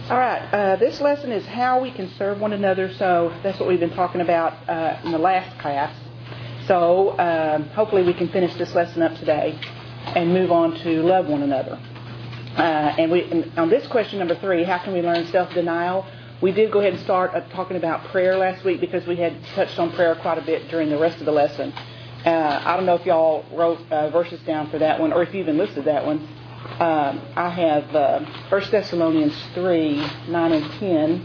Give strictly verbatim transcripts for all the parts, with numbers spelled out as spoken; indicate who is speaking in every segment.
Speaker 1: All right, uh, this lesson is how we can serve one another. So that's what we've been talking about uh, in the last class. So um, hopefully we can finish this lesson up today and move on to love one another. Uh, and we and on this question number three, how can we learn self-denial? We did go ahead and start uh, talking about prayer last week because we had touched on prayer quite a bit during the rest of the lesson. Uh, I don't know if y'all wrote uh, verses down for that one or if you even listed that one. Um, I have uh, First Thessalonians three, nine and ten.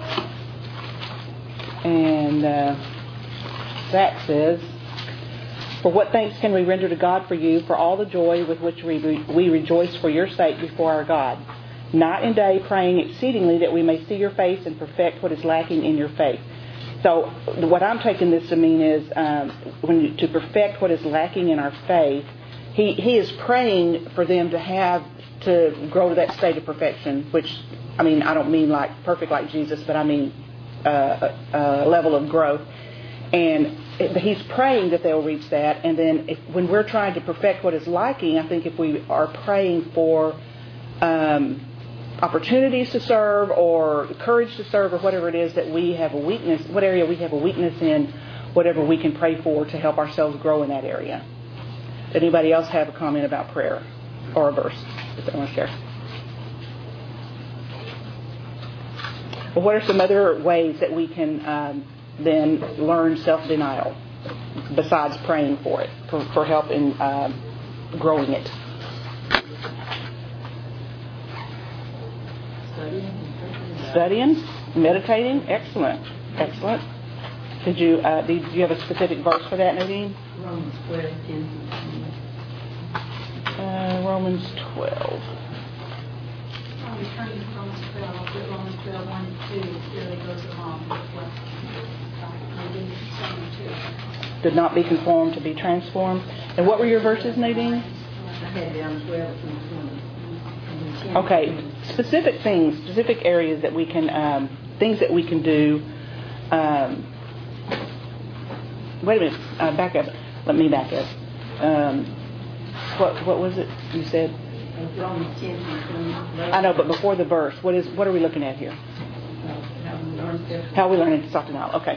Speaker 1: And uh, that says, "For what thanks can we render to God for you, for all the joy with which we, re- we rejoice for your sake before our God, night and day praying exceedingly that we may see your face and perfect what is lacking in your faith." So what I'm taking this to mean is um, when you, to perfect what is lacking in our faith, he, he is praying for them to have, to grow to that state of perfection, which, I mean, I don't mean like perfect like Jesus, but I mean uh, a, a level of growth. And he's praying that they'll reach that. And then if, when we're trying to perfect what is lacking, I think if we are praying for um, opportunities to serve or courage to serve or whatever it is that we have a weakness, what area we have a weakness in, whatever we can pray for to help ourselves grow in that area. Anybody else have a comment about prayer or a verse that they want to share? Well, what are some other ways that we can um, then learn self-denial besides praying for it, for, for help in uh, growing it? Studying, meditating, excellent, excellent. Did you uh, did you have a specific verse for that, Nadine?
Speaker 2: Romans twelve, ten.
Speaker 1: Uh, Romans twelve.
Speaker 3: I'll be turning to Romans twelve. I'll put Romans twelve, one and two. It really goes along with what Nadine is saying too.
Speaker 1: Did not be conformed to be transformed. And what were your verses, Nadine?
Speaker 2: I had down twelve and twenty.
Speaker 1: Okay, specific things, specific areas that we can, um, things that we can do. Um, wait a minute, uh, back up. Let me back up. Um, what what was it you said?
Speaker 2: Romans ten and twenty.
Speaker 1: I know, but before the verse, what is what are we looking at here? How are we learning to self-denial? Okay.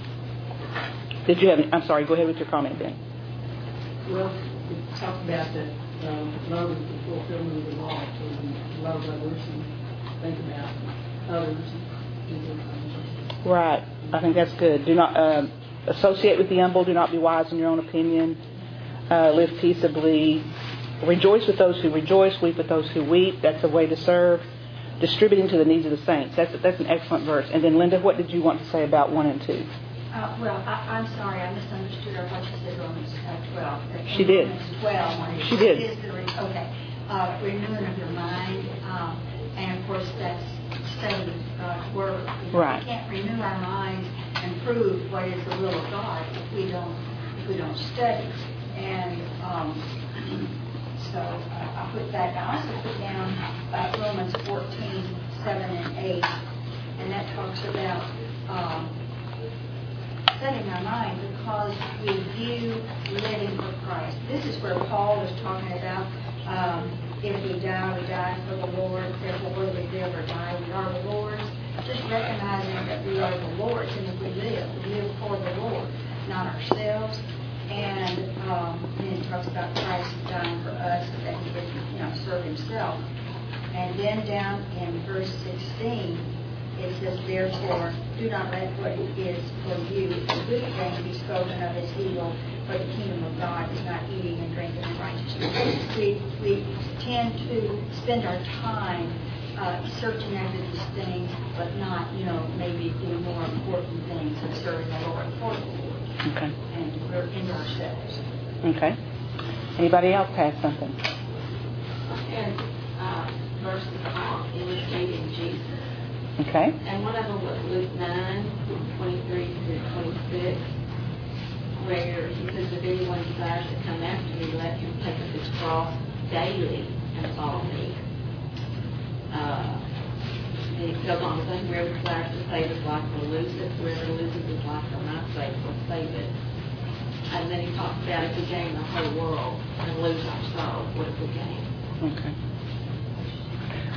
Speaker 1: Did you have? Any, I'm sorry. Go ahead with your comment then.
Speaker 2: Well, we talked about that um, love is the fulfillment of the law, so we love others and think about others and do those things.
Speaker 1: Right. I think that's good. Do not uh, associate with the humble. Do not be wise in your own opinion. Uh, live peaceably. Rejoice with those who rejoice. Weep with those who weep. That's a way to serve. Distributing to the needs of the saints. That's that's an excellent verse. And then, Linda, what did you want to say about one and two?
Speaker 3: Uh, well, I, I'm sorry, I misunderstood her. What she said, Romans uh, twelve. Uh,
Speaker 1: She did.
Speaker 3: Romans twelve. When it
Speaker 1: She did.
Speaker 3: Is the re- okay. Uh, renewing of your mind, um, and of course that's studying God's word. You know,
Speaker 1: Right.
Speaker 3: We can't renew our minds and prove what is the will of God if we don't if we don't study. And um, so uh, I put that. I also put down uh, Romans fourteen, seven and eight, and that talks about. Um, setting our mind because we view living for Christ. This is where Paul is talking about um, if we die, we die for the Lord. Therefore, whether we live or die, we are the Lord's. Just recognizing that we are the Lord's, and if we live, we live for the Lord, not ourselves. And um, then he talks about Christ dying for us so that he would, you know, serve himself. And then down in verse sixteen, it says, therefore, do not let what is for you a good thing be spoken of as evil, for the kingdom of God is not eating and drinking and righteousness. We, we tend to spend our time uh, searching after these things, but not, you know, maybe doing more important things and serving the Lord for the Lord.
Speaker 1: Okay.
Speaker 3: And we're in ourselves.
Speaker 1: Okay. Anybody else have something?
Speaker 4: And uh, verses uh, illustrating Jesus.
Speaker 1: Okay.
Speaker 4: And one of them was Luke nine, twenty-three through twenty-six, where he says, if anyone desires to come after me, let him take up his cross daily and follow me. Uh, and he goes on to say, whoever desires to save his life will lose it. Whoever loses his life will not save will save it. And then he talks about if we gain the whole world and lose our soul, what if we gain?
Speaker 1: Okay.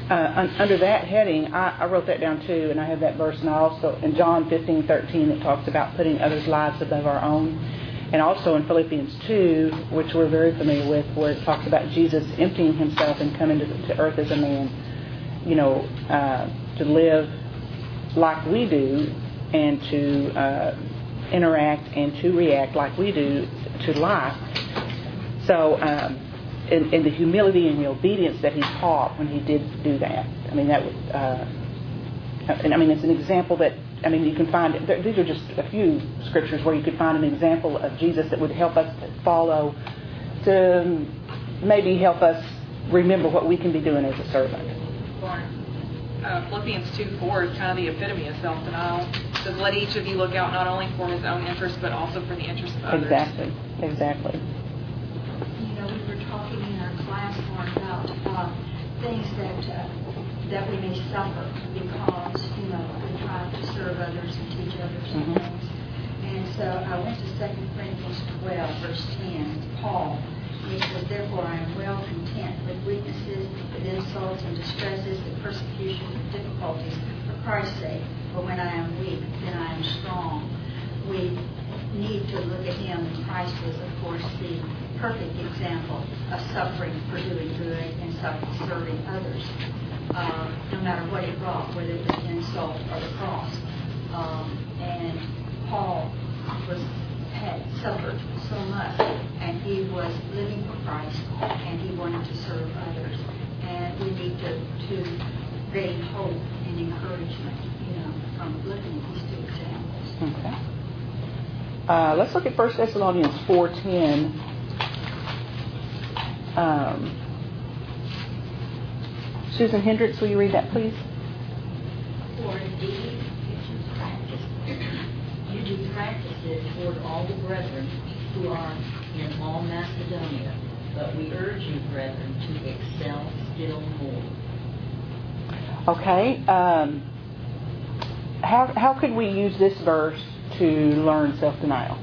Speaker 1: uh, un- under that heading, I, I wrote that down too, and I have that verse, and I also in John fifteen thirteen it talks about putting others' lives above our own, and also in Philippians two, which we're very familiar with, where it talks about Jesus emptying himself and coming to, to earth as a man, you know, uh, to live like we do, and to uh, interact and to react like we do to life. So. Um, In, in the humility and the obedience that he taught when he did do that. I mean, that would, uh, and I mean, it's an example that, I mean, you can find, these are just a few scriptures where you could find an example of Jesus that would help us to follow, to maybe help us remember what we can be doing as a servant.
Speaker 5: Uh, Philippians two four is kind of the epitome of self-denial. It says, let each of you look out not only for his own interest, but also for the interest of others.
Speaker 1: Exactly, exactly.
Speaker 3: Talking in our class more about uh, things that uh, that we may suffer because, you know, we try to serve others and teach others some
Speaker 1: Mm-hmm.
Speaker 3: things. And so I went to Second Corinthians twelve, verse ten, Paul. He says, therefore I am well content with weaknesses, with insults and distresses, with persecutions and difficulties for Christ's sake. For when I am weak, then I am strong. We need to look at him. Christ was, of course, the perfect example of suffering for doing good and serving others, uh, no matter what it brought, whether it was the insult or the cross. Um, and Paul was had suffered so much, and he was living for Christ, and he wanted to serve others. And we need to, to gain hope and encouragement, you know, from looking at these two examples.
Speaker 1: Okay. Uh, let's look at First Thessalonians four ten. Um, Susan Hendricks, will you read that, please?
Speaker 6: For indeed, if you practice, you do practice it toward all the brethren who are in all Macedonia. But we urge you, brethren, to excel still more.
Speaker 1: Okay. Um, how how could we use this verse to learn self-denial?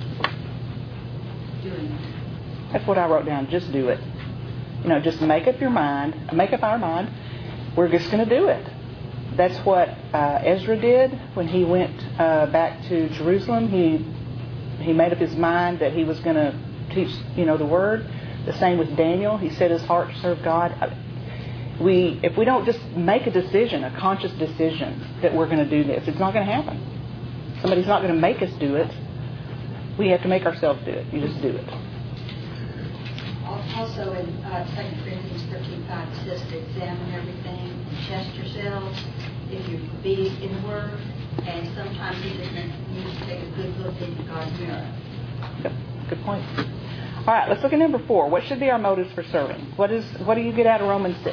Speaker 3: Doing it.
Speaker 1: That's what I wrote down. Just do it. You know, just make up your mind. Make up our mind. We're just going to do it. That's what uh, Ezra did when he went uh, back to Jerusalem. He he made up his mind that he was going to teach, you know, the word. The same with Daniel. He set his heart to serve God. We, if we don't just make a decision, a conscious decision that we're going to do this, it's not going to happen. Somebody's not going to make us do it. We have to make ourselves do it. You just do it.
Speaker 3: Also in uh, Second Corinthians thirteen five, it says to examine everything and test yourselves if you be in the Word, and sometimes you just need to take a good look into God's mirror.
Speaker 1: Yep. Good point. All right, let's look at number four. What should be our motives for serving? What is? What do you get out of Romans six?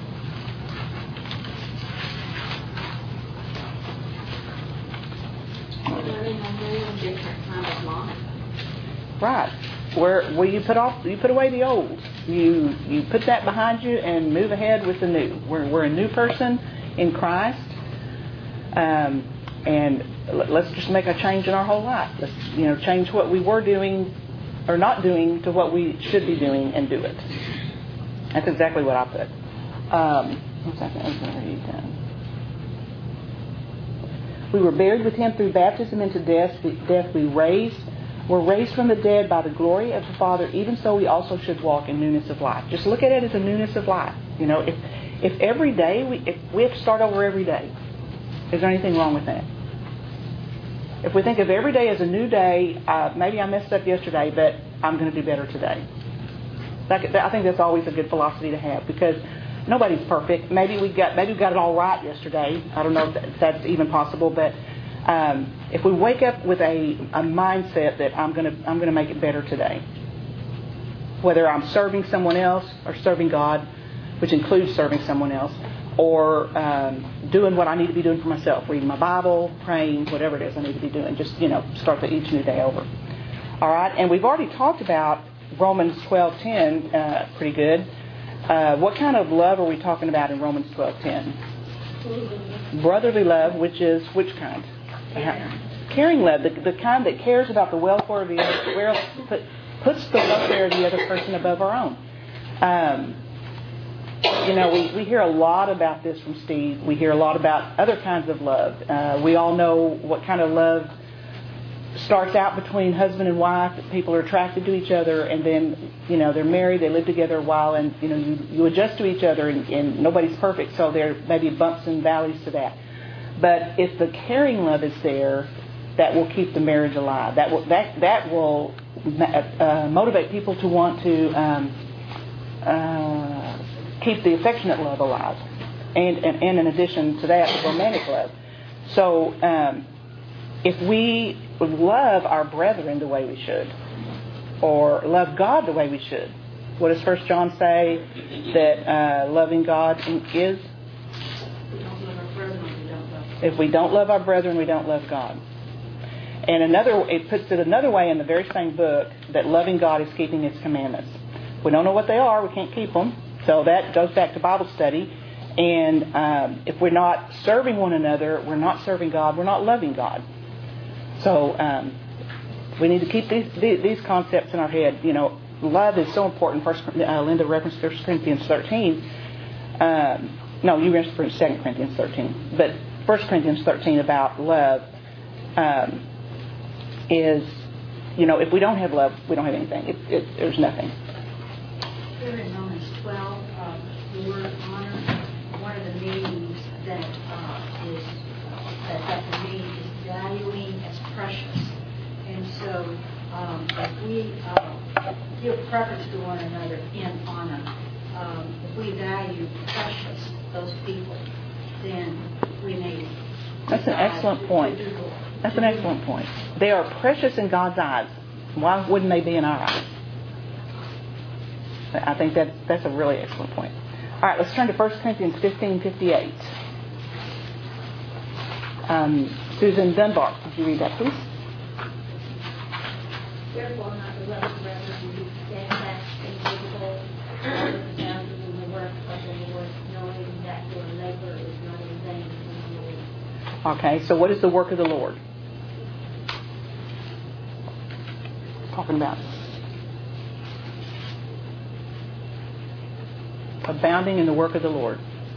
Speaker 4: Living a new, different kind of life.
Speaker 1: Right. Where where you put off, you put away the old. You you put that behind you and move ahead with the new. We're we're a new person in Christ, um, and let's just make a change in our whole life. Let's you know change what we were doing or not doing to what we should be doing and do it. That's exactly what I put. Um, one second, I'm going to read that. We were buried with him through baptism into death. Death we raised. We're raised from the dead by the glory of the Father. Even so, we also should walk in newness of life. Just look at it as a newness of life. You know, if if every day we if we have to start over every day, is there anything wrong with that? If we think of every day as a new day, uh, maybe I messed up yesterday, but I'm going to do better today. That, I think that's always a good philosophy to have, because nobody's perfect. Maybe we got maybe we got it all right yesterday. I don't know if that's even possible, but. Um, if we wake up with a, a mindset that I'm going to I'm going to make it better today, whether I'm serving someone else or serving God, which includes serving someone else, or um, doing what I need to be doing for myself, reading my Bible, praying, whatever it is I need to be doing, just you know start the each new day over. All right, and we've already talked about Romans twelve ten uh, pretty good. Uh, what kind of love are we talking about in Romans twelve ten? Brotherly love, which is which kind? Uh, caring love, the, the kind that cares about the welfare of the other, put, puts the welfare of the other person above our own. Um, you know, we, we hear a lot about this from Steve. We hear a lot about other kinds of love. Uh, we all know what kind of love starts out between husband and wife. People are attracted to each other, and then, you know, they're married, they live together a while, and, you know, you, you adjust to each other, and, and nobody's perfect, so there may be bumps and valleys to that. But if the caring love is there, that will keep the marriage alive. That will that that will uh, motivate people to want to um, uh, keep the affectionate love alive, and, and and in addition to that, the romantic love. So um, if we love our brethren the way we should, or love God the way we should, what does First John say that uh, loving God is? If we don't love our brethren, we don't love God. And another, it puts it another way in the very same book, that loving God is keeping His commandments. We don't know what they are, we can't keep them. So that goes back to Bible study. And um, if we're not serving one another, we're not serving God, we're not loving God. So um, we need to keep these, these concepts in our head. You know, love is so important. First, uh, Linda referenced First Corinthians thirteen. Um, no, you referenced Second Corinthians thirteen. But First Corinthians thirteen about love um, is, you know, if we don't have love, we don't have anything. It, it, there's nothing.
Speaker 3: Here in Romans twelve, uh, the word honor, one of the meanings that uh, is that that the meaning is valuing as precious. And so, um, if we uh, give preference to one another in honor, um, if we value precious those people, then we may.
Speaker 1: That's an excellent point. That's an excellent point. They are precious in God's eyes. Why wouldn't they be in our eyes? I think that that's a really excellent point. All right, let's turn to First Corinthians fifteen fifty-eight. Um, Susan Dunbar, could you read that, please?
Speaker 7: Therefore, not the love of brethren, be steadfast, immovable, always abounding in the work of the Lord, knowing that your labor is not in vain in the Lord.
Speaker 1: Okay, so what is the work of the Lord? Talking about abounding in the work of the Lord.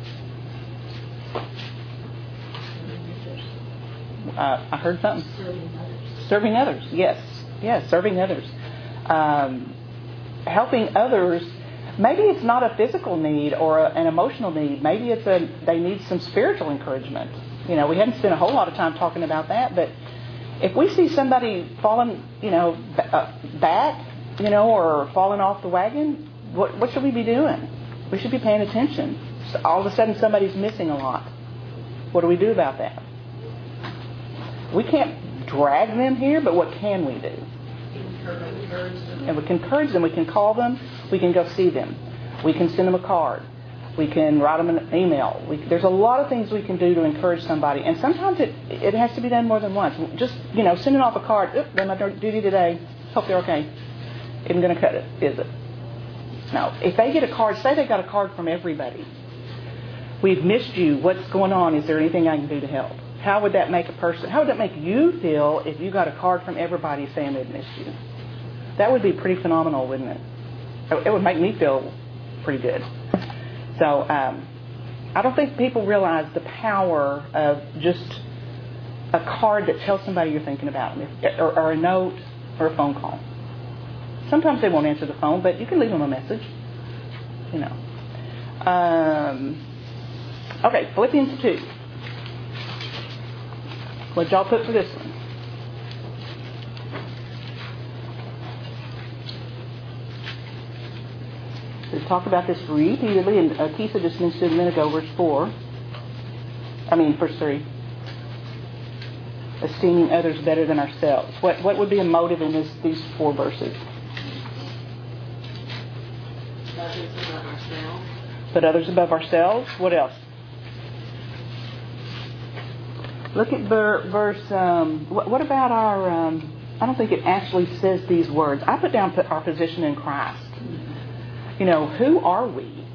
Speaker 1: Uh, I heard something.
Speaker 6: Serving others.
Speaker 1: Serving others, yes. Yes, serving others. Um, helping others. Maybe it's not a physical need or a, an emotional need. Maybe it's a they need some spiritual encouragement. You know, we haven't spent a whole lot of time talking about that, but if we see somebody falling, you know, back, you know, or falling off the wagon, what, what should we be doing? We should be paying attention. So all of a sudden somebody's missing a lot. What do we do about that? We can't drag them here, but what can we do? And we can encourage them. We can call them. We can go see them. We can send them a card. We can write them an email. We, there's a lot of things we can do to encourage somebody. And sometimes it it has to be done more than once. Just, you know, sending off a card. Oop, done my duty today. Hope they're okay. Isn't going to cut it, is it? No. If they get a card, say they got a card from everybody. We've missed you. What's going on? Is there anything I can do to help? How would that make a person, how would that make you feel if you got a card from everybody saying they'd missed you? That would be pretty phenomenal, wouldn't it? It would make me feel pretty good. So um, I don't think people realize the power of just a card that tells somebody you're thinking about them, or, or a note or a phone call. Sometimes they won't answer the phone, but you can leave them a message. You know. Um, okay, Philippians two. What y'all put for this one? We've talked about this repeatedly, and uh, Keisha just mentioned a minute ago, verse four. I mean, verse three. Esteeming others better than ourselves. What what would be a motive in this, these four verses?
Speaker 4: Others above ourselves.
Speaker 1: Put others above ourselves. What else? Look at ver, verse, um, what, what about our, um, I don't think it actually says these words. I put down our position in Christ. You know, who are we?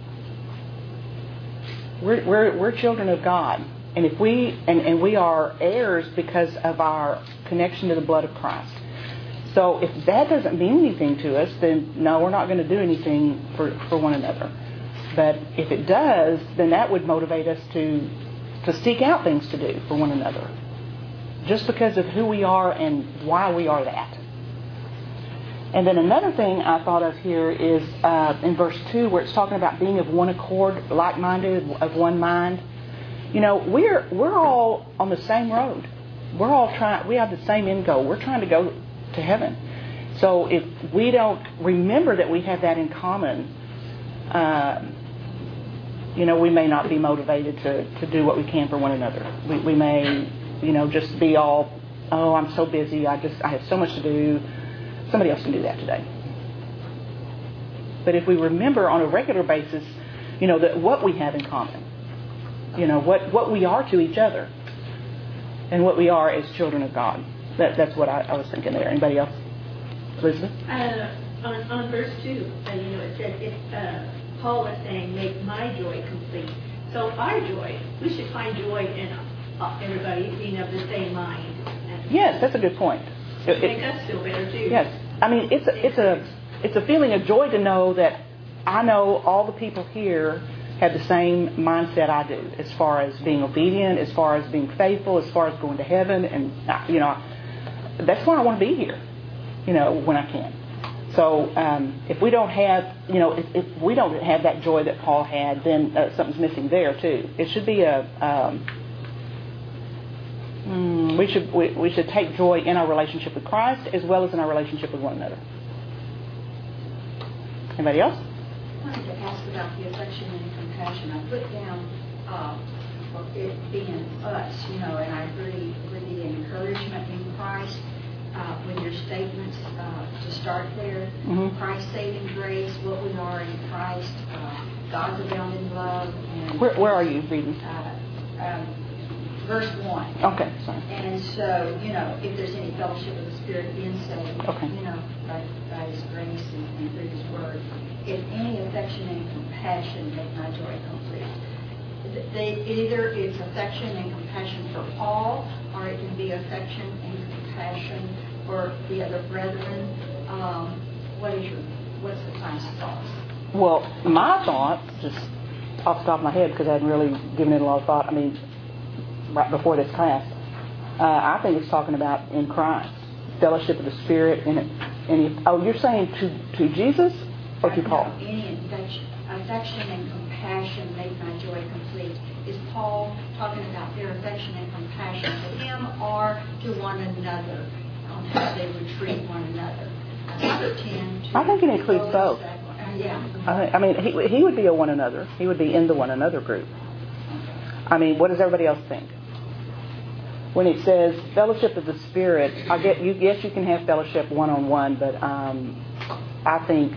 Speaker 1: We're, we're, we're children of God. And if we, and, and we are heirs because of our connection to the blood of Christ. So if that doesn't mean anything to us, then no, we're not going to do anything for, for one another. But if it does, then that would motivate us to to seek out things to do for one another, just because of who we are and why we are that. And then another thing I thought of here is uh, in verse two, where it's talking about being of one accord, like-minded, of one mind. You know, we're we're all on the same road. We're all trying. We have the same end goal. We're trying to go to heaven. So if we don't remember that we have that in common, uh, you know, we may not be motivated to, to do what we can for one another. We, we may, you know, just be all, oh, I'm so busy. I just I have so much to do. Somebody else can do that today. But if we remember on a regular basis, you know, that what we have in common, you know, what, what we are to each other, and what we are as children of God. That, that's what I, I was thinking there. Anybody else? Elizabeth?
Speaker 7: Uh, on, on verse two, uh, you know, it says, if, uh, Paul is saying, make my joy complete. So our joy, we should find joy in uh, everybody being of the same mind. And
Speaker 1: Yes, that's a good point. It,
Speaker 7: make
Speaker 1: it,
Speaker 7: us feel better too.
Speaker 1: yes. I mean, it's a, it's a, it's a feeling of joy to know that I know all the people here have the same mindset I do, as far as being obedient, as far as being faithful, as far as going to heaven, and you know, that's why I want to be here, you know, when I can. So um, if we don't have, you know, if, if we don't have that joy that Paul had, then uh, something's missing there too. It should be a, um, mm, we should we, we should take joy in our relationship with Christ as well as in our relationship with one another. Anybody else?
Speaker 3: I wanted to ask about the affection and compassion. I put down uh, for it being us, you know, and I agree with the encouragement in Christ uh, with your statements uh, to start there.
Speaker 1: Mm-hmm.
Speaker 3: Christ's saving grace, what we are in Christ, uh, God's abounding love. And
Speaker 1: Where, where are you reading?
Speaker 3: Uh, um, verse one.
Speaker 1: Okay, sorry.
Speaker 3: And so, you know, if there's any fellowship of the Spirit being saved,
Speaker 1: Okay.
Speaker 3: you know, by, by His grace and, and through His Word, if any affection and compassion make my joy complete. They, either it's affection and compassion for Paul, or it can be affection and compassion for the other brethren. Um, what is your, what's the class thoughts?
Speaker 1: Well, my thought, just off the top of my head, because I hadn't really given it a lot of thought, I mean, right before this class, uh, I think it's talking about in Christ, fellowship of the Spirit. In it, and oh, you're saying to, to Jesus or to Paul?
Speaker 3: No, any affection, affection and compassion make my joy complete. Is Paul talking about their affection and compassion to him or to one another, on how they would treat one another? I tend to
Speaker 1: I think it includes
Speaker 3: go
Speaker 1: both.
Speaker 3: that way. Uh, yeah.
Speaker 1: I, I mean, he, he would be a one another. He would be in the one another group. I mean, what does everybody else think? When it says fellowship of the Spirit, I get you. Yes, you can have fellowship one on one, but um, I think,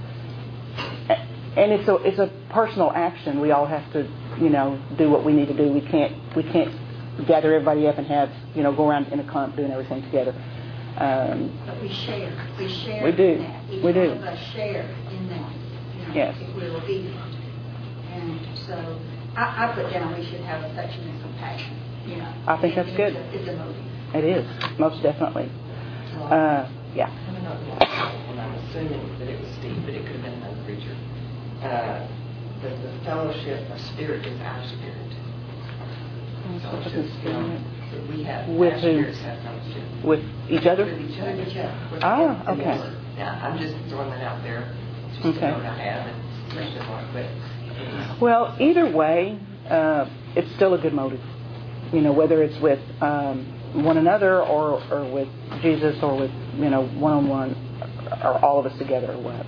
Speaker 1: and it's a it's a personal action. We all have to, you know, do what we need to do. We can't we can't gather everybody up and have, you know, go around in a clump doing everything together. Um,
Speaker 3: But we share. We share
Speaker 1: We do.
Speaker 3: in that. Each
Speaker 1: We do.
Speaker 3: one of us share in that. You know,
Speaker 1: Yes.
Speaker 3: if we're obedient. And so I, I put down we should have affection and compassion. You know,
Speaker 1: I think that's
Speaker 3: It-
Speaker 1: good.
Speaker 3: It's a, it's a motive.
Speaker 1: it is most definitely. Uh, yeah.
Speaker 8: Coming up with and I'm assuming that it was Steve, but it could have been another preacher. Uh, the, the fellowship of spirit is our spirit. Fellowship, you know, that we have,
Speaker 1: With
Speaker 8: our
Speaker 1: who?
Speaker 8: spirits have fellowship.
Speaker 1: With each other.
Speaker 8: With each other.
Speaker 3: With each other.
Speaker 8: With
Speaker 1: Ah,
Speaker 8: the
Speaker 1: okay.
Speaker 8: Lord. Yeah, I'm just throwing that out there. Just
Speaker 1: Okay.
Speaker 8: to know what I have and question mark, but
Speaker 1: Well, either way, uh, it's still a good motive. You know, whether it's with um, one another or, or with Jesus or with, you know, one-on-one or all of us together or what.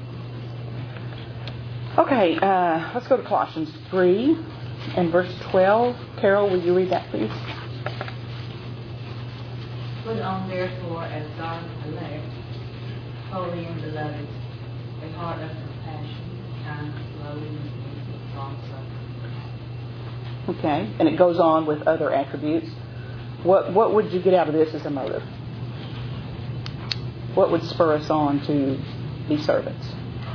Speaker 1: Okay, uh, let's go to Colossians three and verse twelve. Carol, will you read that, please?
Speaker 6: Put on therefore as God's elect, holy and beloved, a heart of compassion, kindness, lowliness, and long-suffering.
Speaker 1: Okay, and it goes on with other attributes. What what would you get out of this as a motive? What would spur us on to be servants?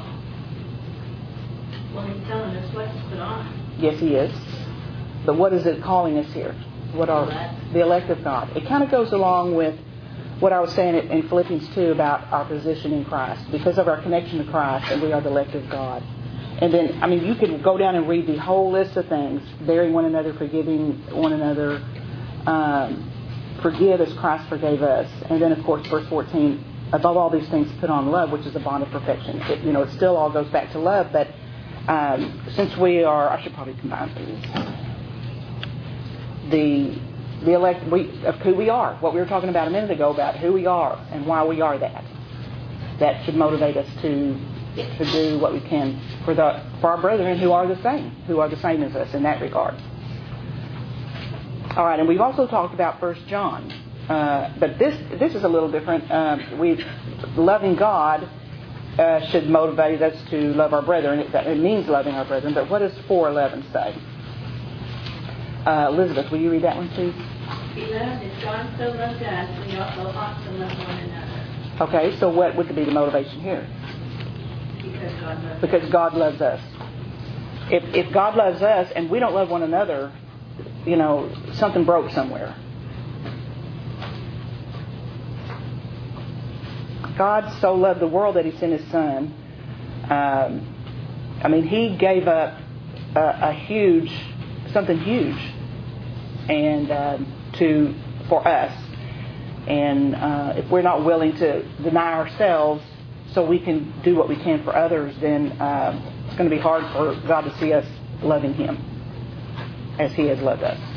Speaker 7: Well, he's telling us what to put on.
Speaker 1: Yes, he is. But what is it calling us here? What are the elect of God? It kind of goes along with what I was saying in Philippians two about our position in Christ. Because of our connection to Christ, and we are the elect of God. And then, I mean, you can go down and read the whole list of things. Bearing one another, forgiving one another, um, forgive as Christ forgave us. And then, of course, verse fourteen, above all these things, put on love, which is a bond of perfection. It, you know, it still all goes back to love, but um, since we are, I should probably combine these. The the elect we of who we are, what we were talking about a minute ago about who we are and why we are that. That should motivate us to to do what we can for the for our brethren who are the same, who are the same as us in that regard. All right, and we've also talked about First John, uh, but this this is a little different. Um, we loving God uh, should motivate us to love our brethren. It, it means loving our brethren. But what does four eleven say? Uh, Elizabeth, will you read that one, please?
Speaker 7: Beloved, if God so loved us, we also ought to love one another.
Speaker 1: Okay, so what would be the motivation here?
Speaker 7: Because God loves
Speaker 1: Because
Speaker 7: us.
Speaker 1: God loves us. If if God loves us and we don't love one another, you know, something broke somewhere. God so loved the world that He sent His Son. Um, I mean, He gave up a, a huge, something huge, and um, to for us. And uh, if we're not willing to deny ourselves so we can do what we can for others, then uh, it's going to be hard for God to see us loving Him as He has loved us.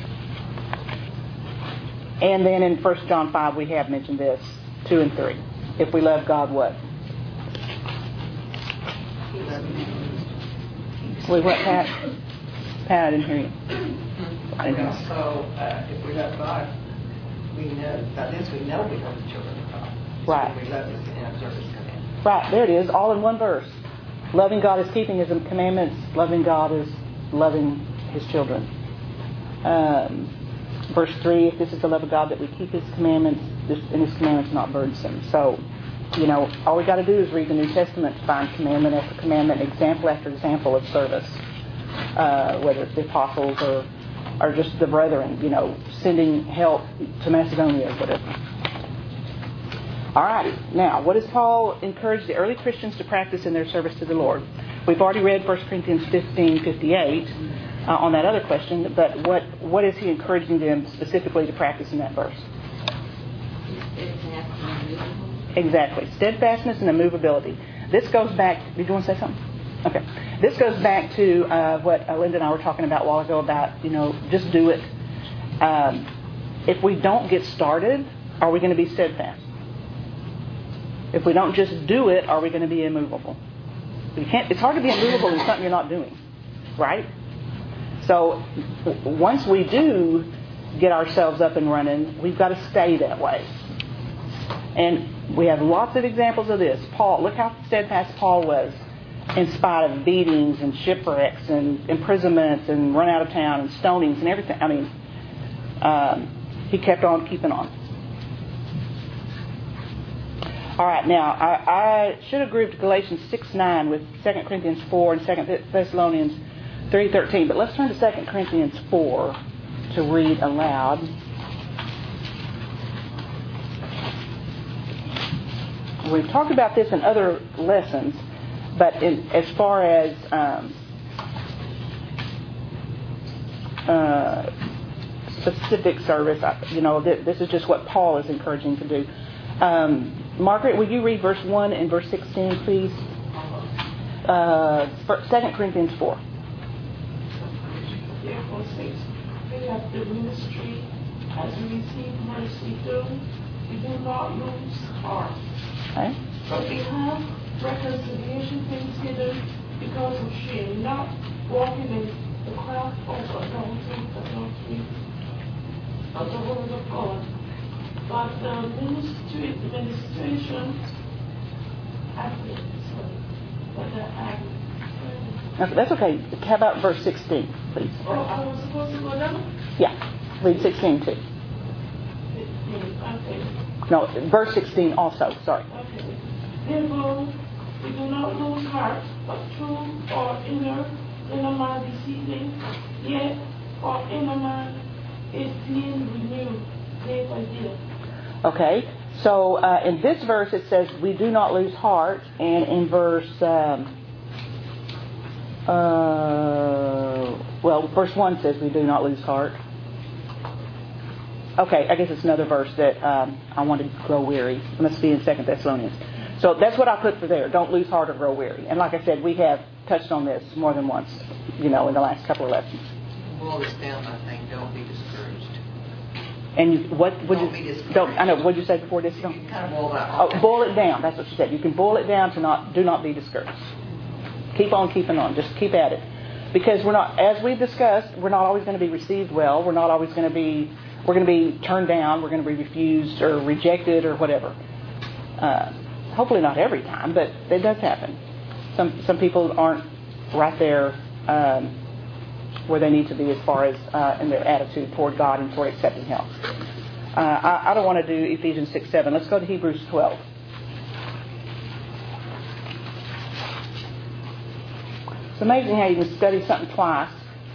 Speaker 1: And then in First John five, we have mentioned this, two and three. If we love God, what? Wait, what, Pat? Pat, I didn't hear you. I didn't hear you.
Speaker 8: So, uh, if we love God, we know, by this we know we are the children of God.
Speaker 1: Right.
Speaker 8: We love His and observe His commandments.
Speaker 1: Right, there it is, all in one verse. Loving God is keeping His commandments. Loving God is loving His children. Um, verse three, if this is the love of God, that we keep His commandments, this, and His commandments are not burdensome. So, you know, all we got to do is read the New Testament to find commandment after commandment, example after example of service, uh, whether it's the apostles or, or just the brethren, you know, sending help to Macedonia or whatever. All right. Now, what does Paul encourage the early Christians to practice in their service to the Lord? We've already read First Corinthians fifteen fifty-eight uh, on that other question, but what, what is he encouraging them specifically to practice in that verse? Exactly. Steadfastness and immovability. This goes back... Did you want to say something? Okay. This goes back to uh, what Linda and I were talking about a while ago about, you know, just do it. Um, if we don't get started, are we going to be steadfast? If we don't just do it, are we going to be immovable? You can't, it's hard to be immovable in something you're not doing, right? So once we do get ourselves up and running, we've got to stay that way. And we have lots of examples of this. Paul, look how steadfast Paul was in spite of beatings and shipwrecks and imprisonments and run out of town and stonings and everything. I mean, um, he kept on keeping on. All right, now, I, I should have grouped Galatians six nine with Second Corinthians four and Second Thessalonians three thirteen, but let's turn to Second Corinthians four to read aloud. We've talked about this in other lessons, but in, as far as um, uh, specific service, you know, th- this is just what Paul is encouraging to do. Um, Margaret, will you read verse one and verse sixteen, please? Uh, Second Corinthians four.
Speaker 9: Therefore, since we have the ministry as we receive mercy through, we do not lose heart.
Speaker 1: Okay.
Speaker 9: But we have reconciliation considered because of shame, not walking in the craft of adultery, adultery of the word of God. But the ministry, administration, acting, but the act.
Speaker 1: Okay, that's okay. How about verse sixteen, please?
Speaker 9: Oh, I was supposed to go down?
Speaker 1: Yeah, read sixteen too.
Speaker 9: Okay.
Speaker 1: No, verse sixteen also, sorry.
Speaker 9: Okay. Therefore, we do not lose heart, but through our inner, inner man deceiving, yet our inner man is being renewed day by day.
Speaker 1: Okay, so uh, in this verse it says we do not lose heart, and in verse um, Uh, well, verse one says we do not lose heart. Okay, I guess it's another verse that um, I want to grow weary. It must be in Second Thessalonians. So that's what I put for there. Don't lose heart or grow weary. And like I said, we have touched on this more than once, you know, in the last couple of lessons.
Speaker 8: Boil this down, I think. Don't be discouraged.
Speaker 1: And you, what would
Speaker 8: Don't
Speaker 1: you?
Speaker 8: be discouraged.
Speaker 1: Don't I know? What did you say before this?
Speaker 8: You
Speaker 1: Don't.
Speaker 8: can kind of boil that
Speaker 1: Oh,
Speaker 8: off.
Speaker 1: boil it down. That's what she said. You can boil it down to not do not be discouraged. Keep on keeping on. Just keep at it. Because we're not, as we've discussed, we're not always going to be received well. We're not always going to be, we're going to be turned down. We're going to be refused or rejected or whatever. Uh, hopefully not every time, but it does happen. Some some people aren't right there um, where they need to be as far as uh, in their attitude toward God and toward accepting help. Uh, I, I don't want to do Ephesians six seven. Let's go to Hebrews twelve. It's amazing how you can study something twice,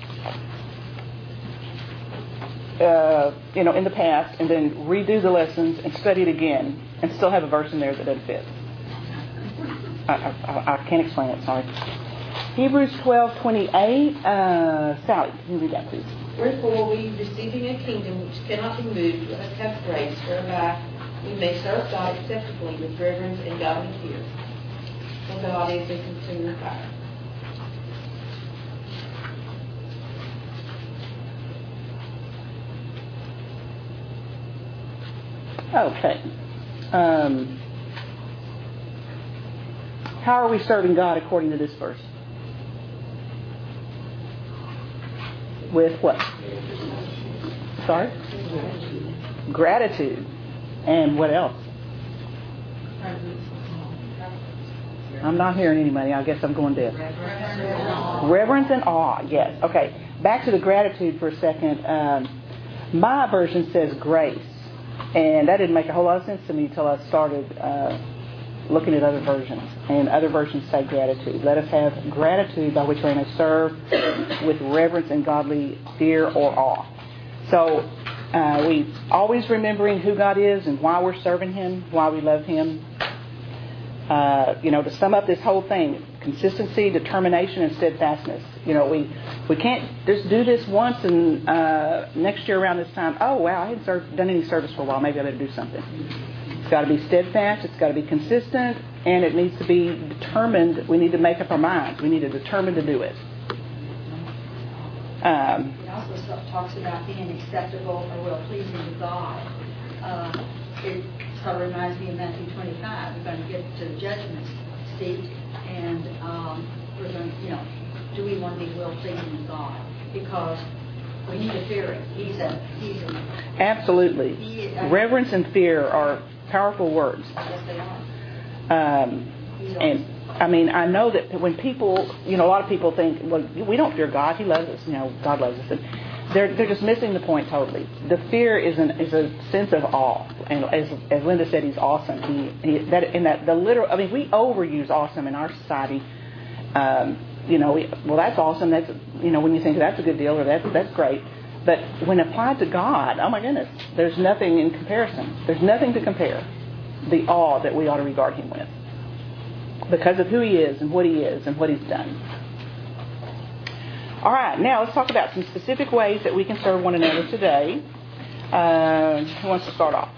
Speaker 1: uh, you know, in the past, and then redo the lessons and study it again, and still have a verse in there that doesn't fit. I, I, I can't explain it. Sorry. Hebrews twelve twenty-eight. Uh, Sally, can you read that, please?
Speaker 10: Wherefore we, receiving a kingdom which cannot be moved, let us have grace whereby we may serve God acceptably with reverence and godly fear. For God is a consuming fire.
Speaker 1: Okay. Um, how are we serving God according to this verse? With what? Sorry? Gratitude. And what else? I'm not hearing anybody. I guess I'm going deaf. Reverence and awe. Yes. Okay. Back to the gratitude for a second. Um, my version says grace. And that didn't make a whole lot of sense to me until I started uh, looking at other versions. And other versions say gratitude. Let us have gratitude by which we may serve with reverence and godly fear or awe. So uh, we always remembering who God is and why we're serving Him, why we love Him. Uh, you know, to sum up this whole thing, consistency, determination, and steadfastness. You know, we we can't just do this once and uh, next year around this time, oh, wow, I hadn't served, done any service for a while. Maybe I better do something. It's got to be steadfast. It's got to be consistent. And it needs to be determined. We need to make up our minds. We need to determine to do it. Um,
Speaker 3: It also talks about being acceptable or well-pleasing to God. Uh, it sort of reminds me of Matthew twenty-five. We're going to get to the judgment seat, and um, we're going to, you know, do we want to be well-pleasing to God? Because we need to fear Him. He's a, he's a...
Speaker 1: Absolutely.
Speaker 3: He is, uh,
Speaker 1: Reverence and fear are powerful words.
Speaker 3: Yes, they are.
Speaker 1: Um, and I mean, I know that when people, you know, a lot of people think, well, we don't fear God. He loves us. You know, God loves us. And they're they're just missing the point totally. The fear is an is a sense of awe. And as as Linda said, He's awesome. He, he that in that the literal. I mean, we overuse awesome in our society. Um, you know, we, well, that's awesome. That's, you know, when you think that's a good deal or that's that's great. But when applied to God, oh my goodness, there's nothing in comparison. There's nothing to compare the awe that we ought to regard Him with, because of who He is and what He is and what He's done. All right, now let's talk about some specific ways that we can serve one another today. Uh, who wants to start off?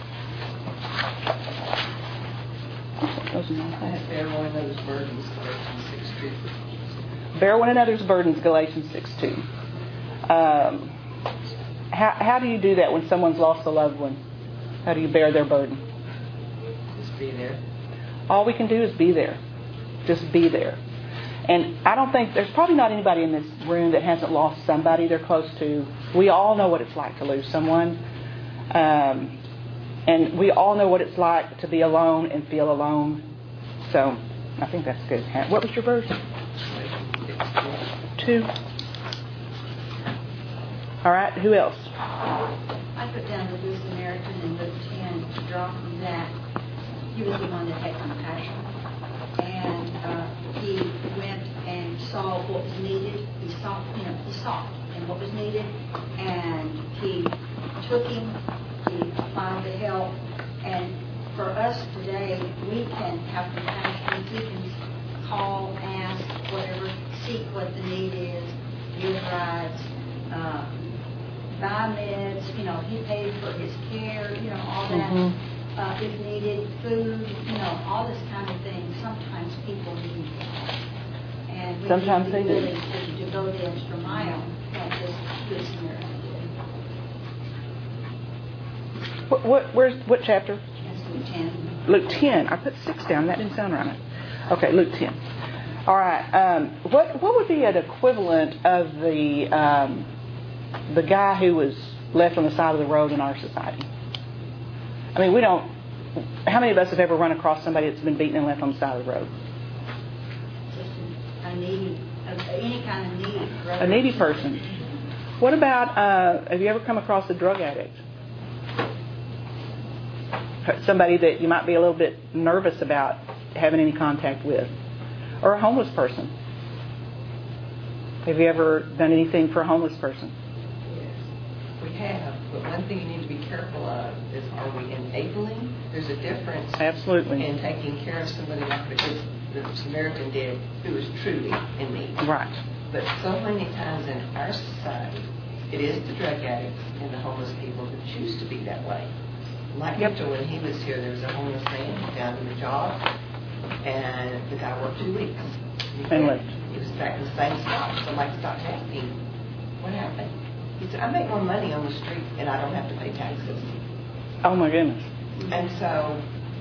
Speaker 8: Bear one another's burdens, Galatians six two.
Speaker 1: Bear one another's burdens, Galatians six two. Um, how, how do you do that when someone's lost a loved one? How do you bear their burden?
Speaker 8: Just be there.
Speaker 1: All we can do is be there. Just be there. And I don't think, there's probably not anybody in this room that hasn't lost somebody they're close to. We all know what it's like to lose someone. Um, and we all know what it's like to be alone and feel alone. So I think that's good. What was your verse? Two. All right, who else?
Speaker 3: I put down the Good Samaritan in Luke ten to draw from that. He was the one that had compassion. And uh, he went and saw what was needed. He saw, you know, he saw and what was needed. And he took him. He applied the help. And for us today, we can have compassion. We can call, ask, whatever, seek what the need is, give rides, uh, buy meds, you know, he pays for his care, you know, all that.
Speaker 1: Mm-hmm.
Speaker 3: Uh, if needed, food, you know, all this kind of thing. Sometimes people need that. And we
Speaker 1: Sometimes
Speaker 3: need to be
Speaker 1: they do.
Speaker 3: willing to, to go the extra mile, like this good Samaritan did.
Speaker 1: What, what, where's, what chapter?
Speaker 3: That's Luke ten.
Speaker 1: Luke ten. I put six down. That didn't sound right. Okay, Luke ten. All right. Um, what what would be an equivalent of the um, the guy who was left on the side of the road in our society? I mean, we don't. How many of us have ever run across somebody that's been beaten and left on the side of the road?
Speaker 3: Just a needy, a, any kind of need.
Speaker 1: A needy person. What about? Uh, have you ever come across a drug addict? Somebody that you might be a little bit nervous about having any contact with, or a homeless person. Have you ever done anything for a homeless person?
Speaker 8: Yes, we have. But one thing you need to be careful of is, are we enabling? There's a difference.
Speaker 1: Absolutely.
Speaker 8: In taking care of somebody like the, the Samaritan did, who was truly in need.
Speaker 1: Right.
Speaker 8: But so many times in our society, it is the drug addicts and the homeless people who choose to be that way. Mike
Speaker 1: Yep.
Speaker 8: Mitchell, when he was here, there was a homeless man. He found him a job, and the guy worked two weeks. He
Speaker 1: And
Speaker 8: quit.
Speaker 1: left.
Speaker 8: He was back in the same spot. So Mike stopped asking, what happened? He said, I make more money on the street, and I don't have to pay taxes.
Speaker 1: Oh my goodness.
Speaker 8: And so,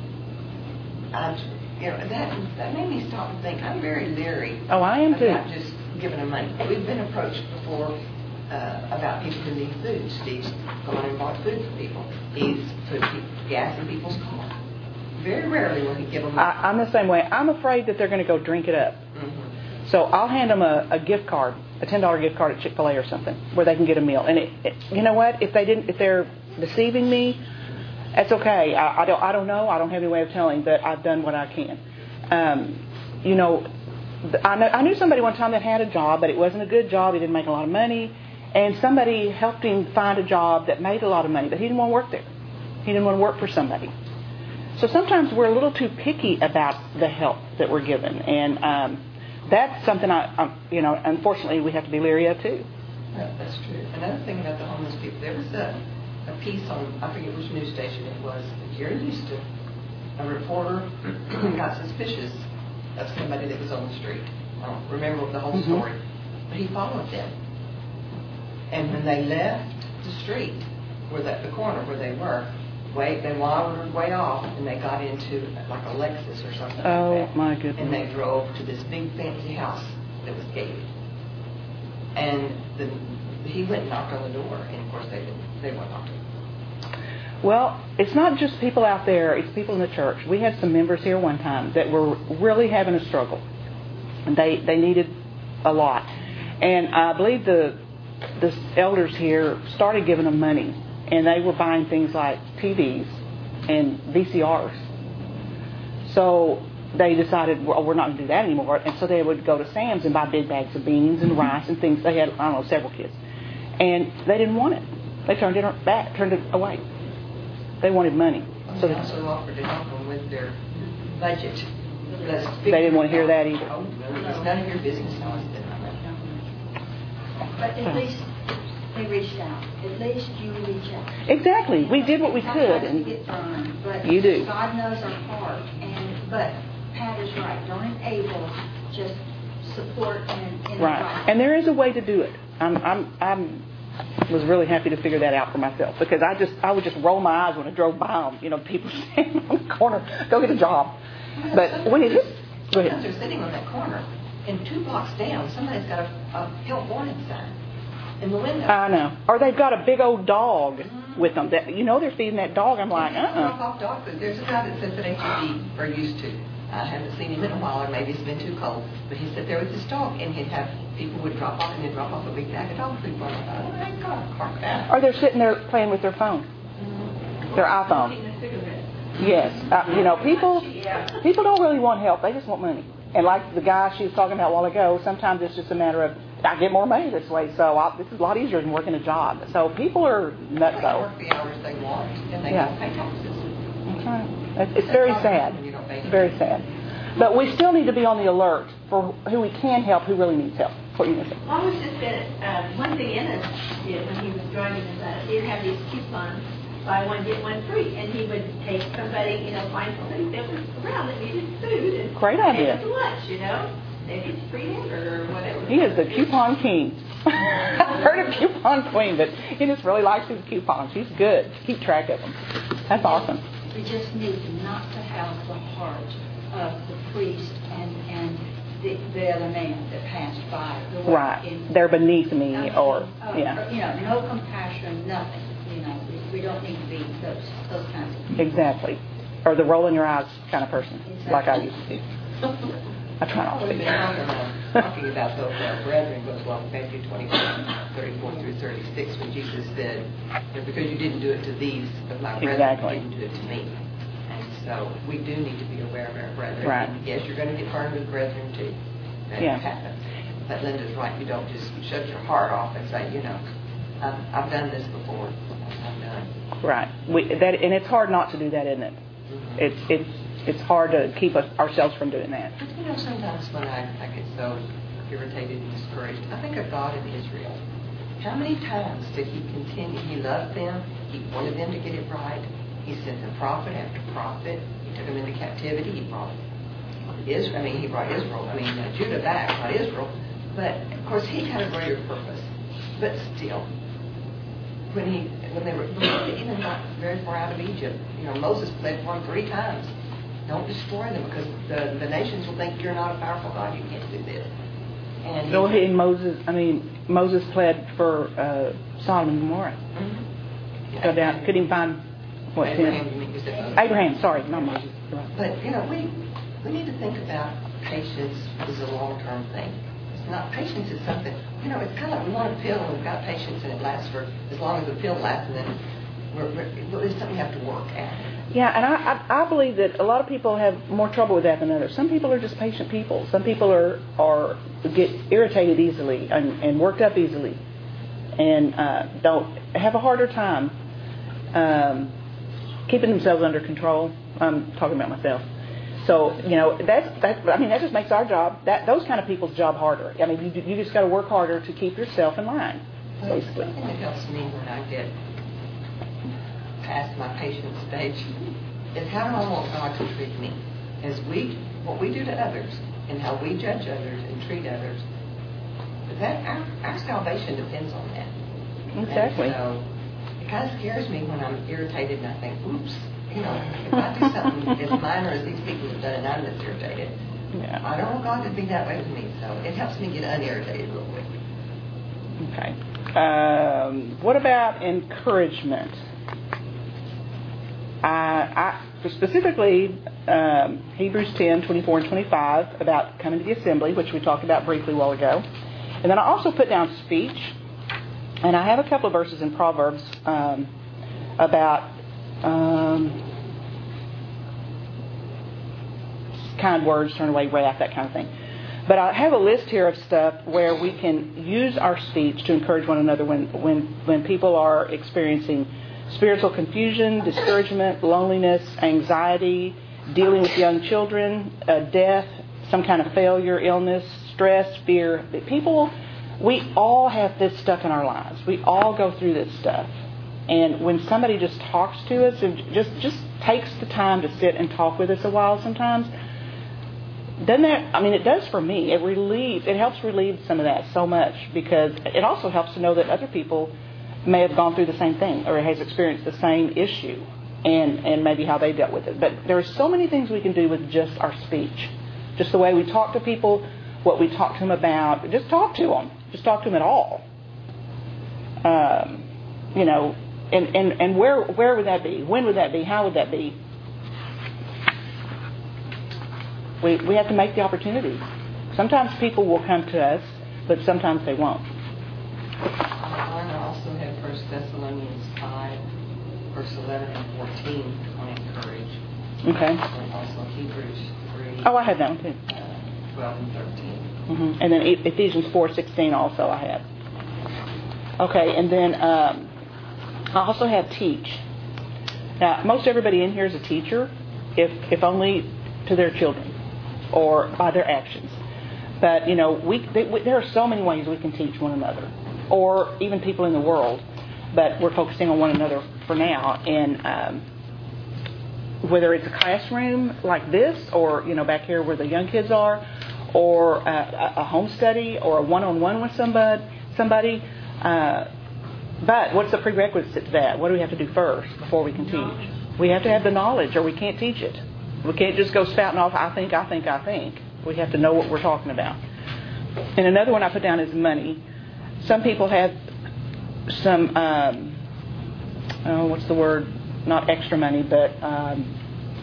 Speaker 8: I, you know, that that made me stop and think. I'm very leery.
Speaker 1: Oh, I am too.
Speaker 8: About just giving them money. We've been approached before uh, about people who need food. Steve's gone and bought food for people. He's put pe- gas in people's car. Very rarely will he give them money.
Speaker 1: I, I'm the same way. I'm afraid that they're going to go drink it up.
Speaker 8: Mm-hmm.
Speaker 1: So I'll hand them a, a gift card, a ten dollar gift card at Chick-fil-A or something, where they can get a meal. And it, it, you know what? If they didn't, if they're deceiving me, that's okay. I, I don't. I don't know. I don't have any way of telling, but I've done what I can. Um, you know, I know. I knew somebody one time that had a job, but it wasn't a good job. He didn't make a lot of money, and somebody helped him find a job that made a lot of money, but he didn't want to work there. He didn't want to work for somebody. So sometimes we're a little too picky about the help that we're given, and um, that's something I, I, you know, unfortunately we have to be leery of too.
Speaker 8: Yeah, that's true. Another thing about the homeless people, there was a, a piece on, I forget which news station it was, here in Houston. A reporter got suspicious of somebody that was on the street. I don't remember the whole
Speaker 1: Mm-hmm.
Speaker 8: story, but he followed them. And when they left the street, where that the corner where they were, way they wandered way off, and they got into like a Lexus or something
Speaker 1: Oh
Speaker 8: like that.
Speaker 1: my goodness!
Speaker 8: And they drove to this big fancy house that was gated. And the, he went and knocked on the door, and of course they didn't, they weren't knocking.
Speaker 1: Well, it's not just people out there, it's people in the church. We had some members here one time that were really having a struggle. And they, they needed a lot. And I believe the the elders here started giving them money. And they were buying things like T Vs and V C Rs. So they decided, well, we're not going to do that anymore. And so they would go to Sam's and buy big bags of beans and rice and things. They had, I don't know, several kids. And they didn't want it. They turned it back, turned it away. They wanted money.
Speaker 8: So they also offered to help them with their budget.
Speaker 1: They didn't want to hear that either.
Speaker 8: Oh, really? It's none of your business how I spend my money.
Speaker 3: But at least they reached out. At least you reach out.
Speaker 1: Exactly. We did what we could.
Speaker 3: Sometimes
Speaker 1: And
Speaker 3: we get thrown, but
Speaker 1: you do.
Speaker 3: God knows our heart. And but Pat is right. Don't enable, just support and invite.
Speaker 1: right. And there is a way to do it. I'm I'm I'm was really happy to figure that out for myself, because I just I would just roll my eyes when I drove by them. You know, people standing on the corner, go get a job. But when it is, go ahead.
Speaker 8: They're sitting on that corner, and two blocks down, somebody's got a, a help wanted sign in the window.
Speaker 1: I know. Or they've got a big old dog with them. That you know they're feeding that dog. I'm like, uh
Speaker 8: Drop
Speaker 1: uh
Speaker 8: off dog food. There's a guy that sits at H E B, or used to. I haven't seen him in a while, or maybe it's been too cold. But he'd sit there with his dog, and he'd have people would drop off, and he'd drop off a big bag of dog food for him. I thought, oh my God, park that.
Speaker 1: Or they're sitting there playing with their phone, their iPhone. Yes, uh, you know, people people don't really want help. They just want money. And like the guy she was talking about a while ago, sometimes it's just a matter of, I get more money this way, so I'll, this is a lot easier than working a job. So people are nuts,
Speaker 8: They
Speaker 1: though.
Speaker 8: work the hours they want, and they
Speaker 1: Yeah.
Speaker 8: don't pay taxes.
Speaker 1: That's right. It's, it's very sad. It's very sad. But we still need to be on the alert for who we can help, who really needs help. What you say?
Speaker 7: I was just going to, uh, one thing Ennis did when he was driving his, uh, he'd have these coupons, buy one, get one free, and he would take somebody, you know, find somebody that was around that needed food and
Speaker 1: Great idea.
Speaker 7: take them to lunch, you know, maybe it's free hamburger or whatever.
Speaker 1: He is the coupon king. I've heard of coupon queen, but he just really likes his coupons. He's good. Keep track of them. That's awesome.
Speaker 3: We just need not to have the heart of the priest and, and the, the other man that passed by. The
Speaker 1: Right.
Speaker 3: in-
Speaker 1: They're beneath me,
Speaker 3: I mean,
Speaker 1: or,
Speaker 3: uh,
Speaker 1: yeah.
Speaker 3: You know, no compassion, nothing. You know, we, we don't need to be those, those kinds of people.
Speaker 1: Exactly. Or the roll in your eyes kind of person, like I used to be. I try not to
Speaker 8: We've
Speaker 1: be.
Speaker 8: been talking about, talking about those uh, brethren goes along with Matthew twenty-four, thirty-four through thirty-six, when Jesus said, that because you didn't do it to these of my brethren,
Speaker 1: Exactly.
Speaker 8: you didn't do it to me. And so we do need to be aware of our brethren.
Speaker 1: Right.
Speaker 8: And yes, you're going to get burned with brethren too. That
Speaker 1: Yeah.
Speaker 8: happens. But Linda's right. You don't just shut your heart off and say, you know, I've, I've done this before. I'm done.
Speaker 1: Right. We, that, and it's hard not to do that, isn't it?
Speaker 8: Mm-hmm.
Speaker 1: It's it's it's hard to keep us, ourselves from doing that.
Speaker 8: But you know, sometimes when I, I get so irritated and discouraged, I think of God in Israel. How many times did he continue? He loved them. He wanted them to get it right. He sent them prophet after prophet. He took them into captivity. He brought Israel. I mean, he brought Israel. I mean, uh, Judah back, not Israel. But of course, he had a greater purpose. But still, when he when they were even not very far out of Egypt, you know, Moses pled for them three times. Don't destroy them because the, the nations will think you're not a powerful God. You can't do this. And
Speaker 1: Go ahead, Moses. I mean, Moses pled for uh, Sodom and Gomorrah.
Speaker 8: Mm-hmm.
Speaker 1: Go down. Couldn't even find what
Speaker 8: Abraham,
Speaker 1: sin.
Speaker 8: you mean, you said Moses.
Speaker 1: Abraham. Sorry, not Moses. You're right.
Speaker 8: But you know, we we need to think about patience as a long-term thing. It's not patience is something. You know, it's kind of like we want a pill and we've got patience and it lasts for as long as the pill lasts, and then we're, we're, it's something you have to work at.
Speaker 1: Yeah, and I, I I believe that a lot of people have more trouble with that than others. Some people are just patient people. Some people are are get irritated easily and, and worked up easily, and uh, don't have a harder time um, keeping themselves under control. I'm talking about myself. So you know that's that. I mean that just makes our job that those kind of people's job harder. I mean you you just got to work harder to keep yourself in line, basically.
Speaker 8: Something that helps me when I get past my patience stage is how do I want God to treat me? As we, what we do to others and how we judge others and treat others, that our, our salvation depends on that.
Speaker 1: Exactly.
Speaker 8: And so it kind of scares me when I'm irritated and I think, oops, you know, if I do something as minor as these people have done and I'm just irritated,
Speaker 1: Yeah.
Speaker 8: I don't want God to be that way with me. So it helps me get unirritated real quick.
Speaker 1: Okay. Um, what about encouragement? I, I specifically um, Hebrews ten, twenty-four and twenty-five about coming to the assembly, which we talked about briefly a while ago. And then I also put down speech. And I have a couple of verses in Proverbs um, about um, kind words, turn away wrath, that kind of thing. But I have a list here of stuff where we can use our speech to encourage one another when, when, when people are experiencing spiritual confusion, discouragement, loneliness, anxiety, dealing with young children, uh, death, some kind of failure, illness, stress, fear. People, we all have this stuff in our lives. We all go through this stuff. And when somebody just talks to us and just, just takes the time to sit and talk with us a while sometimes, doesn't that, I mean, it does for me. It relieves, it helps relieve some of that so much because it also helps to know that other people may have gone through the same thing or has experienced the same issue and, and maybe how they dealt with it. But there are so many things we can do with just our speech. Just the way we talk to people, what we talk to them about. Just talk to them. Just talk to them at all. Um, you know, and, and, and where where would that be? When would that be? How would that be? We we have to make the opportunity. Sometimes people will come to us, but sometimes they won't.
Speaker 8: I also have First Thessalonians five, verse eleven and fourteen on encourage.
Speaker 1: Okay.
Speaker 8: And also Hebrews three.
Speaker 1: Oh, I had that one too.
Speaker 8: Uh, twelve and thirteen.
Speaker 1: Mm-hmm. And then Ephesians four sixteen also I had. Okay, and then um, I also have teach. Now, most everybody in here is a teacher, if if only to their children. or by their actions. But, you know, we, they, we there are so many ways we can teach one another, or even people in the world. But we're focusing on one another for now. And um, whether it's a classroom like this, or, you know, back here where the young kids are, or a, a home study, or a one-on-one with somebody, somebody. Uh, but what's the prerequisite to that? What do we have to do first before we can teach? We have to have the knowledge, or we can't teach it. We can't just go spouting off, I think, I think, I think. We have to know what we're talking about. And another one I put down is money. Some people have some, um, oh, what's the word? Not extra money, but, um,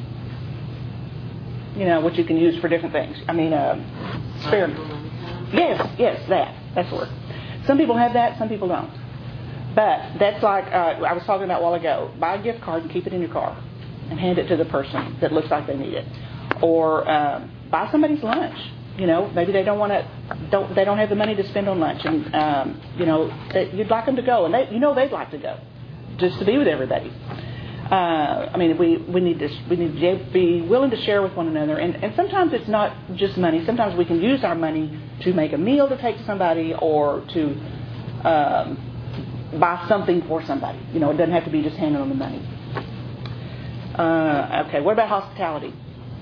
Speaker 1: you know, what you can use for different things. I mean, uh, spare. Yes, yes, that. That's the word. Some people have that, some people don't. But that's like, uh, I was talking about a while ago. Buy a gift card and keep it in your car and hand it to the person that looks like they need it. Or uh, buy somebody's lunch. You know, maybe they don't want to, don't they don't have the money to spend on lunch, and um, you know, they, you'd like them to go, and they, you know, they'd like to go, just to be with everybody. Uh, I mean, we, we need to we need to be willing to share with one another, and, and sometimes it's not just money. Sometimes we can use our money to make a meal to take to somebody, or to um, buy something for somebody. You know, it doesn't have to be just handing them the money. Uh, okay, what about hospitality?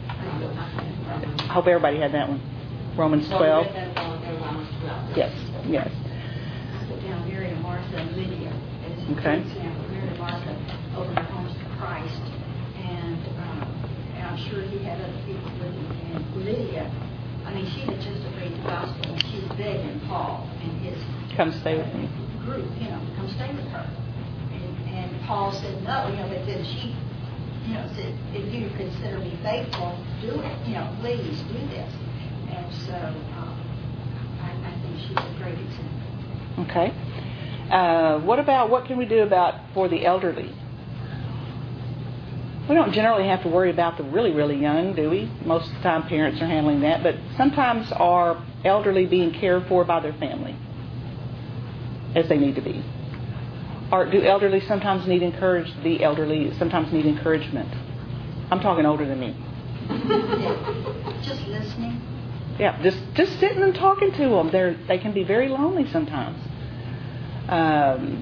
Speaker 1: I hope everybody had that one. Romans twelve. Yes, yes.
Speaker 3: I put down Mary and Martha and Lydia as an
Speaker 1: Okay.
Speaker 3: example. Mary and Martha opened their homes to Christ, and, um, and I'm sure he had other people with him. And Lydia, I mean, she had just agreed the gospel, and she's begging Paul and his
Speaker 1: Come stay with me.
Speaker 3: group, you know, come stay with her. And, and Paul said no, you know, but then she, you know, said, if you consider me faithful, do it, you know, please do this. And so um, I, I think she's a great example.
Speaker 1: Okay. Uh, what about, what can we do about for the elderly? We don't generally have to worry about the really, really young, do we? Most of the time parents are handling that, but sometimes are elderly being cared for by their family as they need to be? Or do elderly sometimes need encouraged, the elderly sometimes need encouragement? I'm talking older than me.
Speaker 3: Yeah. Just listening.
Speaker 1: Yeah, just just sitting and talking to them. They're they can be very lonely sometimes. Um,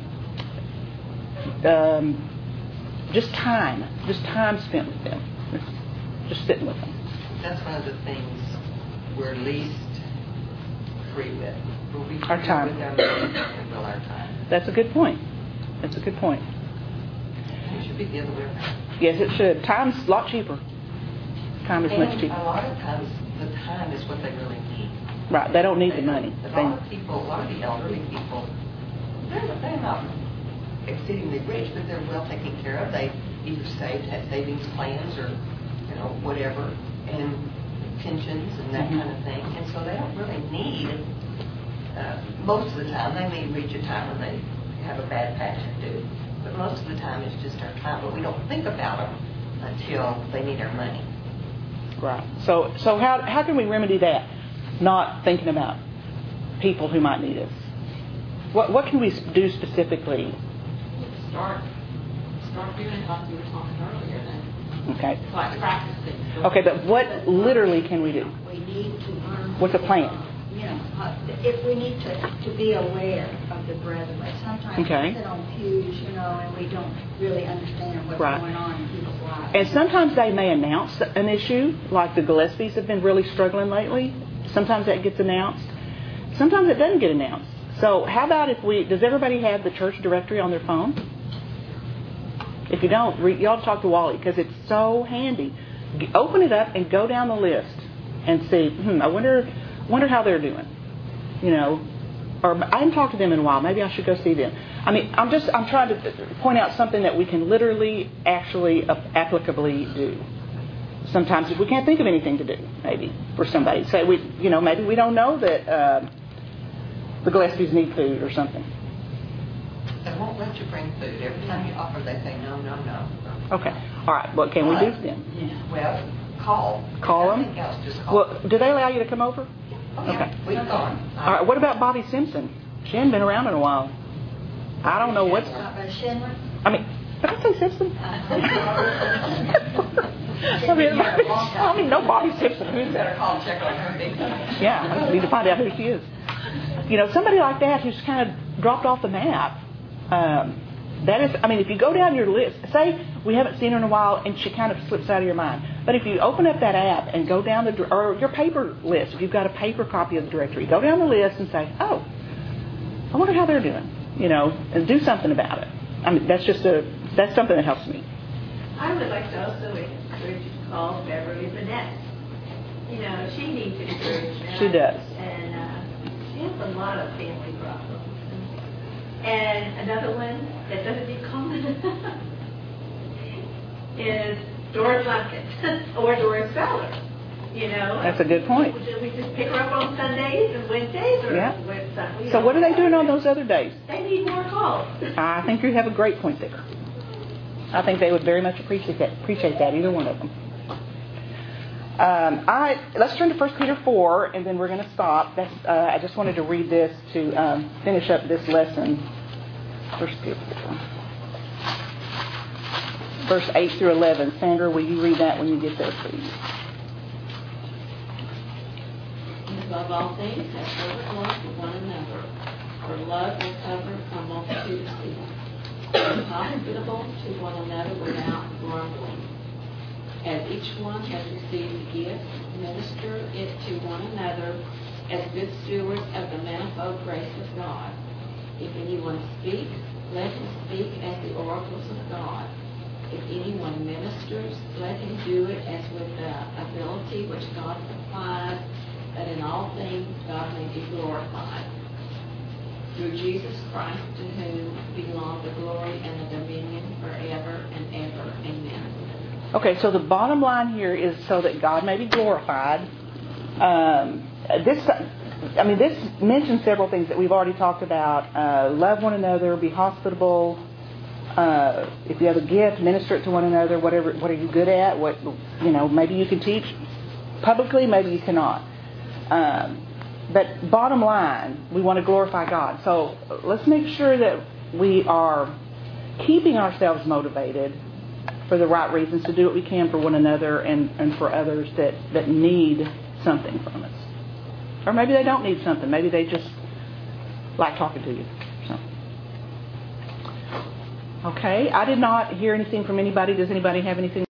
Speaker 1: um, just time, just time spent with them, just, just sitting with them.
Speaker 8: That's one of the things we're least free with. We'll be
Speaker 1: Our time.
Speaker 8: With our money and will our time.
Speaker 1: That's a good point. That's a good point.
Speaker 8: It should be the other way around.
Speaker 1: Yes, it should. Time's a lot cheaper. Time is
Speaker 8: And
Speaker 1: much cheaper.
Speaker 8: a lot of times, the time is what they really need.
Speaker 1: Right, they don't need the
Speaker 8: They-
Speaker 1: money.
Speaker 8: A
Speaker 1: They,
Speaker 8: lot of people, a lot of the elderly people, they're, they're not exceedingly rich, but they're well taken care of. They either saved, had savings plans, or, you know, whatever, and pensions and that
Speaker 1: Mhm.
Speaker 8: kind of thing. And so they don't really need, uh, most of the time, they may reach a time when they have a bad patch to do. But most of the time, it's just our time. But we don't think about them until they need our money.
Speaker 1: right. So, so how how can we remedy that? Not thinking about people who might need us. What what can we do specifically?
Speaker 4: Start, start doing what you were talking earlier then.
Speaker 1: Okay.
Speaker 4: It's like practice things.
Speaker 1: Okay, but what literally can we do?
Speaker 3: We need to learn.
Speaker 1: What's a plan?
Speaker 3: You know, uh, if we need to, to be aware of the brethren. Sometimes
Speaker 1: Okay.
Speaker 3: we sit on pews, you know, and we don't really understand what's
Speaker 1: Right.
Speaker 3: going on in people's lives.
Speaker 1: And sometimes they may announce an issue, like the Gillespies have been really struggling lately. Sometimes that gets announced. Sometimes it doesn't get announced. So how about if we, does everybody have the church directory on their phone? If you don't, re, y'all talk to Wally, because it's so handy. G- Open it up and go down the list and see, hmm, I wonder wonder how they're doing. You know, or I haven't talked to them in a while. Maybe I should go see them. I mean, I'm just, I'm trying to point out something that we can literally, actually, uh, applicably do. Sometimes if we can't think of anything to do, maybe, for somebody. Say, we, you know, maybe we don't know that uh, the Gillespies need food or something.
Speaker 8: They won't let you bring food. Every time you offer, they say, no, no, no.
Speaker 1: Okay. All right. What can we do then?
Speaker 8: Well, call.
Speaker 1: Call them?
Speaker 8: Nothing else, just call.
Speaker 1: Well, do they allow you to come over?
Speaker 8: Oh, yeah.
Speaker 1: Okay.
Speaker 8: We've gone.
Speaker 1: All right. What about Bobby Simpson? She hadn't been around in a while. I don't know what's...
Speaker 3: Uh, Schindler?
Speaker 1: I mean, did I say Simpson? I mean, I mean, no Bobby Simpson. Who's
Speaker 8: Better
Speaker 1: that?
Speaker 8: call and check on her. Maybe.
Speaker 1: Yeah, I need to find out who she is. You know, somebody like that who's kind of dropped off the map. Um, that is, I mean, if you go down your list, say we haven't seen her in a while and she kind of slips out of your mind. But if you open up that app and go down the, or your paper list, if you've got a paper copy of the directory, go down the list and say, oh, I wonder how they're doing, you know, and do something about it. I mean, that's just a, that's something that helps me.
Speaker 7: I would like to also encourage you to call Beverly Vanette. You know, she needs encouragement.
Speaker 1: She does.
Speaker 7: And uh, she has a lot of family problems. And another one that doesn't get common is Doris Lumpkin or Doris Feller. You know,
Speaker 1: That's a good point.
Speaker 7: We just pick her up on Sundays and Wednesdays, or
Speaker 1: Yeah.
Speaker 7: Wednesdays.
Speaker 1: So what are they doing on those other days?
Speaker 7: They need more calls.
Speaker 1: I think you have a great point there. I think they would very much appreciate that. Appreciate that, either one of them. Um, I let's turn to First Peter four, and then we're going to stop. That's, uh, I just wanted to read this to um, finish up this lesson. First Peter four, verse eight through eleven. Sandra, will you read that when you get there, please?
Speaker 4: Above all things, have fervent love for one another, for love will cover a multitude of sins. Be hospitable to one another without grumbling. As each one has received a gift, minister it to one another as good stewards of the manifold grace of God. If anyone speaks, let him speak as the oracles of God. If anyone ministers, let him do it as with the ability which God supplies, that in all things God may be glorified. Through Jesus Christ, to whom belong the glory and the dominion forever and ever. Amen.
Speaker 1: Okay, so the bottom line here is so that God may be glorified. Um, this, I mean, this mentions several things that we've already talked about. Uh, love one another, be hospitable. Uh, if you have a gift, minister it to one another. Whatever, what are you good at? What, you know, maybe you can teach publicly, maybe you cannot. Um, but bottom line, we want to glorify God. So let's make sure that we are keeping ourselves motivated for the right reasons to do what we can for one another and, and for others that, that need something from us. Or maybe they don't need something. Maybe they just like talking to you. So. Okay, I did not hear anything from anybody. Does anybody have anything?